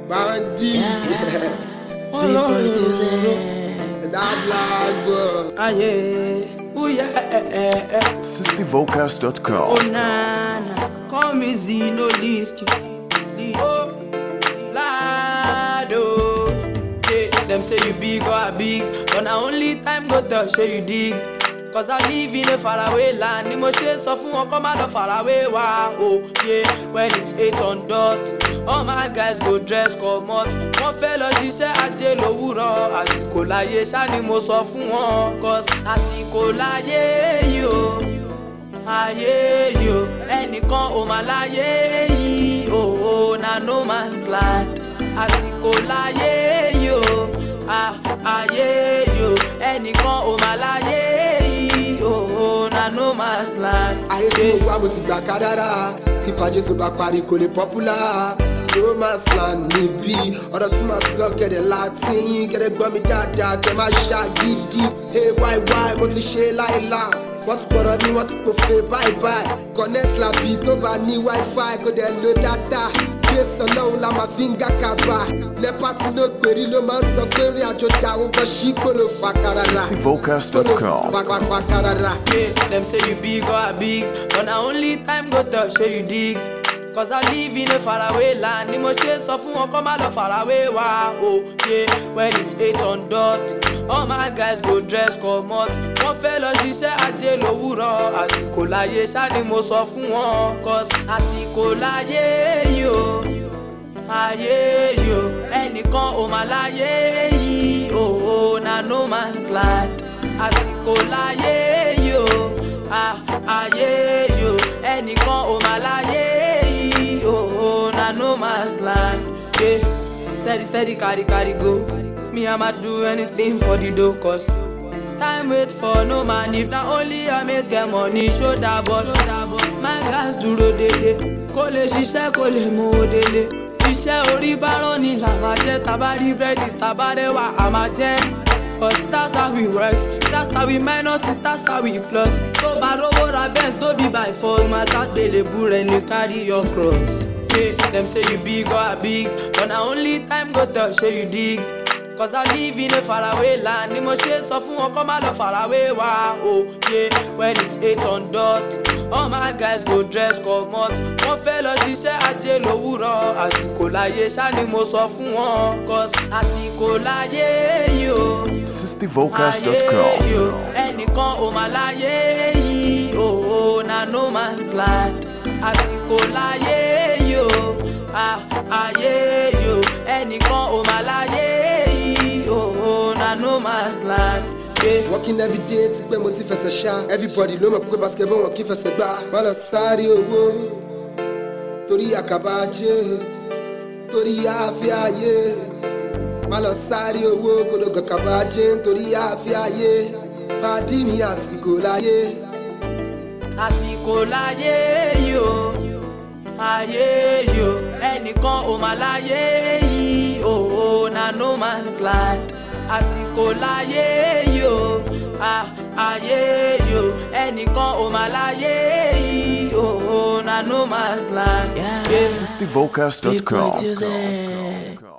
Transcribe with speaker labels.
Speaker 1: Bandy.
Speaker 2: Big boy Tuesday.
Speaker 1: That black boy.
Speaker 2: Ah yeah, ooh yeah.
Speaker 3: SistyVocals.com.
Speaker 2: Oh nana, call me Zino Liski. Oh, Lado. Yeah, them say you big or I big, but now only time go tell show you dig. Cause I live in a faraway land. Ni mo ṣe sọ fún wọn kọ́ máa lọ faraway wá. Oh yeah, when it's 8 on dot, all my guys go dress comot. Wọ́n fẹ́ lọ ṣiṣẹ́ ajé lówùrọ̀. Àsìkò láyé ṣá ni mo sọ fún wọn. Cause àsìkò láyé yìí o, ayé yìí o, ẹnìkan ò mà láyé yìí o, na no man's land. Àsìkò láyé yìí o, ayé yìí o, ẹnìkan ò mà láyé yìí o, na no man's land.
Speaker 1: Ayé tí mo wá mo ti gbà kádàrá. Tí Pàjésù bá parí kò lè popular. No man's land níbí. Ọ̀rọ̀ tí màá sọ kẹ̀dẹ̀ láti kẹ̀dẹ̀ gbọ́ mi dáadáa kẹ̀ máa ṣàgídí. Hey why mo ti ṣe láìláà. Wọ́n ti pọ̀rọ̀ ní wọ́n ti pòfè bye. Connect làbí tó bá ní wifi kò dẹ̀ lo data. Gbèsè ọlọ́run la máa fi ń gàkàbà. Nepa tí ló gbèrí ló máa ń sọ pé rìn àjò dáwọ́ bọ́ sí gbòòlò fàkàràrà.
Speaker 3: SistyVocals.com.
Speaker 1: Fàkàràrà.
Speaker 2: Yeah, them say you big or I big, but now only time go tell show you dig. Cause I live in a faraway land. Ni mo ṣe sọ fún wọn kọ́ máa lọ faraway wá. Oh yeah, when it's 8 on dot, all my guys go dress comot. Wọ́n fẹ́ lọ ṣiṣẹ́ ajé lówùrọ̀. Àsìkò láyé ṣá ni mo sọ fún wọn. Cause àsìkò láyé yìí o, ayé yìí o, ẹnìkan ò mà láyé yìí o, na no man's land. Àsìkò láyé yìí o, ayé yìí o, ẹnìkan ò mà láyé yìí o, na no man's land. Yeah. Steady, carry go. Me, I'ma do anything for the dough, cause time wait for no man. If not only I make get money, show that boy. My guys dúró dédé, kò lè ṣiṣẹ́ kò lè mú owó délé. Iṣẹ́ orí bárọ̀ ni là máa jẹ́, tabari búrẹ́dì tabarẹ́wà a máa jẹ́. Cause that's how we works, that's how we minus it, that's how we plus. Tó bá rówó ra Benz, no be by force. Má tàgbélébú rẹ̀ ni carry your cross. Yeah, them say you big or I big, but now only time go tell show you dig. Cause I live in a faraway land. Ni mo ṣe sọ fún wọn kọ́ máa lọ faraway wá. Oh yeah, when it's 8 on dot, all my guys go dress comot. Wọ́n fẹ́ lọ ṣiṣẹ́ ajé lówùrọ̀. Àsìkò láyé ṣá ni mo sọ fún wọn. Cause àsìkò láyé yìí o,
Speaker 3: SistyVocals.com.
Speaker 2: ayé yìí o, ẹnìkan ò mà láyé yìí o, na no man's land. Àsìkò láyé yìí o, ayé yìí o, ẹnìkan ò mà láyé yìí o, na no man's land. Yeah.
Speaker 1: Working every day ti pé mo ti fẹsẹ̀ ṣá. Everybody ló mọ̀ pé basketball wọn kì í fẹsẹ̀ gbá. Má lọ sáré owó torí àkàbà ajé, torí àáfíà ayé. Má lọ sáré owó kò lọ gàkàbà ajé torí àáfíà ayé. Pàdí mi àsìkò láyé.
Speaker 2: Àsìkò láyé yìí o, ayé yìí o, ẹnìkan ò mà láyé yìí o, na no man's land. Àsìkò láyé yìí o, ayé yìí o, ẹnìkan ò mà láyé yìí o, na no man's land. Yeah.
Speaker 3: SistyVocals.com.
Speaker 2: Big boy Tuesday.